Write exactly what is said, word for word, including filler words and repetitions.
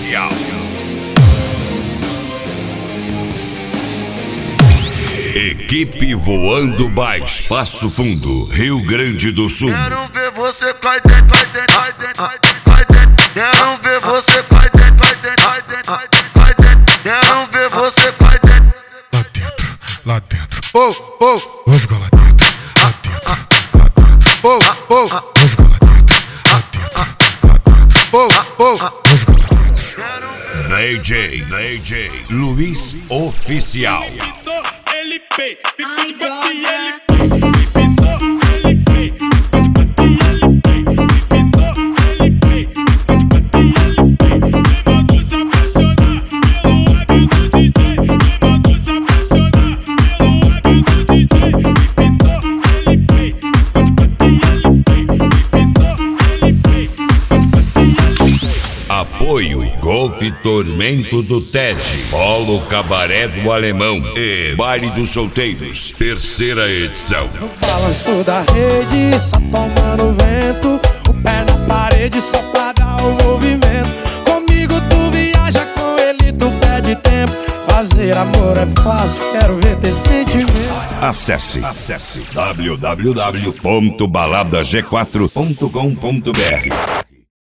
Equipe Voando Baixo, Passo Fundo, Rio Grande do Sul. Quero ver você cai dentro, cai dentro, cai dentro, cai dentro. Quero ver você cai dentro, cai dentro, cai dentro, cai dentro. Quero ver você cai dentro. Lá dentro, lá dentro. Oh, oh, vou jogar lá dentro. Lá dentro, lá dentro. Oh, oh, vou jogar lá dentro. Lá dentro, lá dentro. Oh, oh, vou jogar lá dentro. D J, D J Luiz Oficial. Ai, droga. Apoio Golf Tormento do Tete, Polo Cabaré do Alemão e Baile dos Solteiros, terceira edição. No balanço da rede, só tomando vento, o pé na parede só pra dar o movimento. Comigo tu viaja, com ele tu perde tempo. Fazer amor é fácil, quero ver ter sentimento. Acesse, acesse w w w ponto balada g quatro ponto com ponto b r.